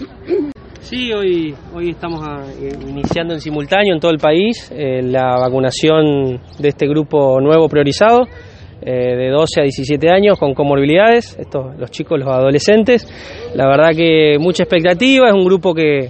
Sí, hoy estamos iniciando en simultáneo en todo el país la vacunación de este grupo nuevo priorizado, de 12 a 17 años con comorbilidades, los chicos, los adolescentes. La verdad que mucha expectativa, es un grupo que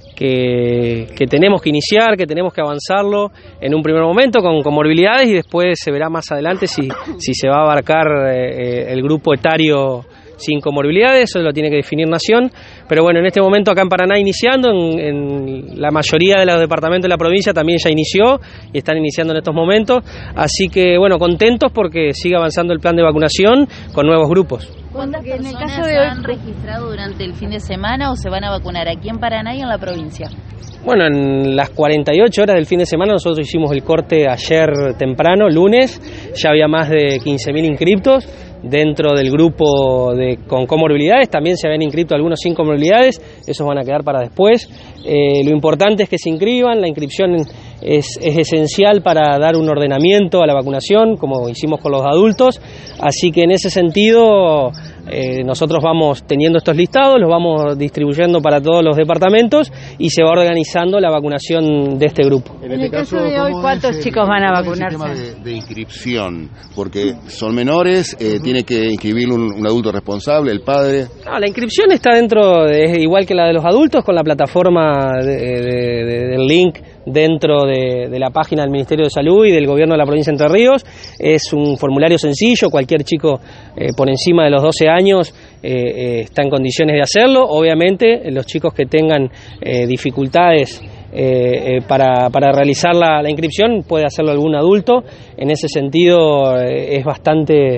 tenemos que iniciar, que tenemos que avanzarlo en un primer momento con comorbilidades y después se verá más adelante si se va a abarcar el grupo etario sin comorbilidades, eso lo tiene que definir Nación, pero bueno, en este momento acá en Paraná iniciando, en la mayoría de los departamentos de la provincia también ya inició y están iniciando en estos momentos, así que bueno, contentos porque sigue avanzando el plan de vacunación con nuevos grupos. ¿Cuántas personas se han registrado durante el fin de semana o se van a vacunar aquí en Paraná y en la provincia? Bueno, en las 48 horas del fin de semana nosotros hicimos el corte ayer temprano, lunes, ya había más de 15.000 inscriptos. Dentro del grupo con comorbilidades también se habían inscrito algunos sin comorbilidades, esos van a quedar para después. Lo importante es que se inscriban, la inscripción es esencial para dar un ordenamiento a la vacunación, como hicimos con los adultos, así que en ese sentido nosotros vamos teniendo estos listados, los vamos distribuyendo para todos los departamentos y se va organizando la vacunación de este grupo. En el caso de hoy, ¿cuántos chicos van a vacunarse? El sistema de inscripción, porque son menores, tiene que inscribir un adulto responsable, el padre. No, la inscripción está es igual que la de los adultos, con la plataforma del link dentro de la página del Ministerio de Salud y del Gobierno de la Provincia de Entre Ríos. Es un formulario sencillo, cualquier chico por encima de los 12 años está en condiciones de hacerlo. Obviamente los chicos que tengan dificultades para realizar la inscripción puede hacerlo algún adulto. En ese sentido es bastante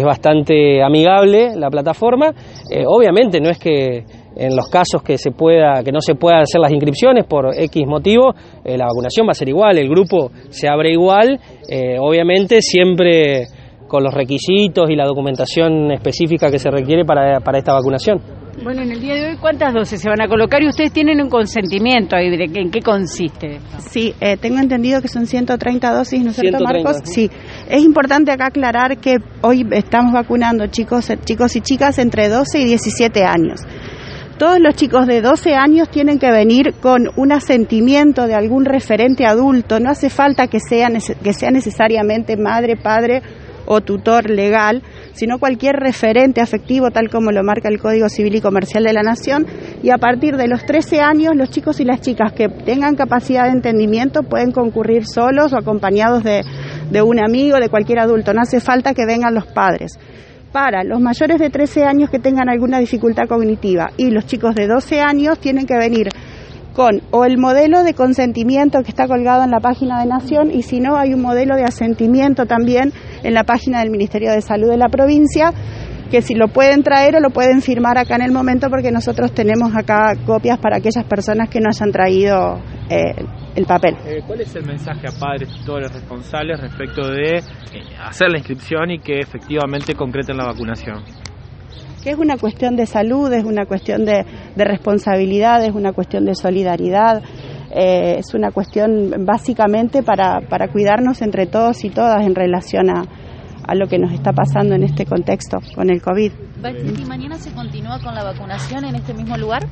amigable la plataforma. Obviamente no es que en los casos que no se pueda hacer las inscripciones por X motivo, la vacunación va a ser igual, el grupo se abre igual, obviamente siempre con los requisitos y la documentación específica que se requiere para esta vacunación. Bueno, en el día de hoy, ¿cuántas dosis se van a colocar? Y ustedes tienen un consentimiento ahí, ¿en qué consiste? Sí, tengo entendido que son 130 dosis, ¿no es cierto, 130, Marcos? Sí, es importante acá aclarar que hoy estamos vacunando chicos y chicas entre 12 y 17 años. Todos los chicos de 12 años tienen que venir con un asentimiento de algún referente adulto, no hace falta que sea necesariamente madre, padre o tutor legal, sino cualquier referente afectivo tal como lo marca el Código Civil y Comercial de la Nación, y a partir de los 13 años los chicos y las chicas que tengan capacidad de entendimiento pueden concurrir solos o acompañados de un amigo, de cualquier adulto, no hace falta que vengan los padres. Para los mayores de 13 años que tengan alguna dificultad cognitiva y los chicos de 12 años tienen que venir con o el modelo de consentimiento que está colgado en la página de Nación, y si no hay un modelo de asentimiento también en la página del Ministerio de Salud de la provincia, que si lo pueden traer o lo pueden firmar acá en el momento, porque nosotros tenemos acá copias para aquellas personas que no hayan traído el papel. ¿Cuál es el mensaje a padres, tutores, responsables respecto de hacer la inscripción y que efectivamente concreten la vacunación? Que es una cuestión de salud, es una cuestión de responsabilidad, es una cuestión de solidaridad, es una cuestión básicamente para cuidarnos entre todos y todas en relación a lo que nos está pasando en este contexto con el COVID. ¿Y mañana se continúa con la vacunación en este mismo lugar?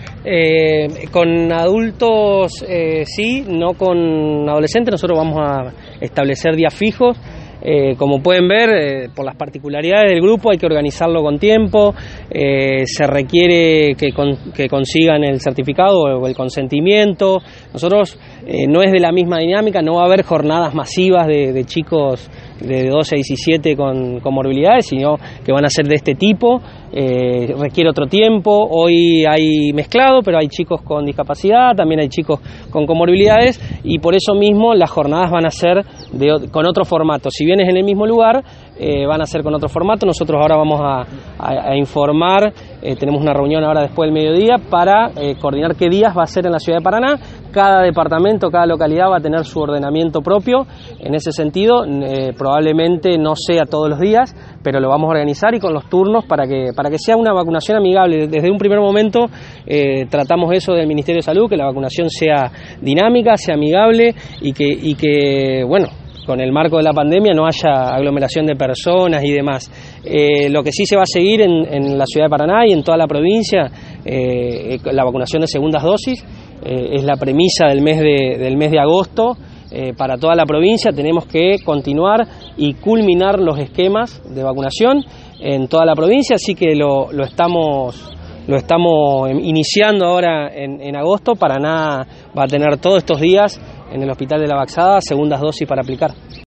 Con adultos sí, no con adolescentes. Nosotros vamos a establecer días fijos. Como pueden ver, por las particularidades del grupo hay que organizarlo con tiempo, se requiere que consigan el certificado o el consentimiento. Nosotros no es de la misma dinámica, no va a haber jornadas masivas de chicos de 12 a 17 con comorbilidades, sino que van a ser de este tipo, requiere otro tiempo. Hoy hay mezclado, pero hay chicos con discapacidad, también hay chicos con comorbilidades, y por eso mismo las jornadas van a ser con otro formato. Si bien es en el mismo lugar, van a ser con otro formato. Nosotros ahora vamos a informar, tenemos una reunión ahora después del mediodía para coordinar qué días va a ser en la ciudad de Paraná. Cada departamento, cada localidad va a tener su ordenamiento propio. En ese sentido, probablemente no sea todos los días, pero lo vamos a organizar y con los turnos para que sea una vacunación amigable. Desde un primer momento tratamos eso del Ministerio de Salud, que la vacunación sea dinámica, sea amigable y que bueno, con el marco de la pandemia no haya aglomeración de personas y demás. Lo que sí se va a seguir en la ciudad de Paraná y en toda la provincia, la vacunación de segundas dosis, es la premisa del mes de agosto. Para toda la provincia tenemos que continuar y culminar los esquemas de vacunación en toda la provincia, así que lo estamos iniciando ahora en agosto. Paraná va a tener todos estos días en el Hospital de la Baxada segundas dosis para aplicar.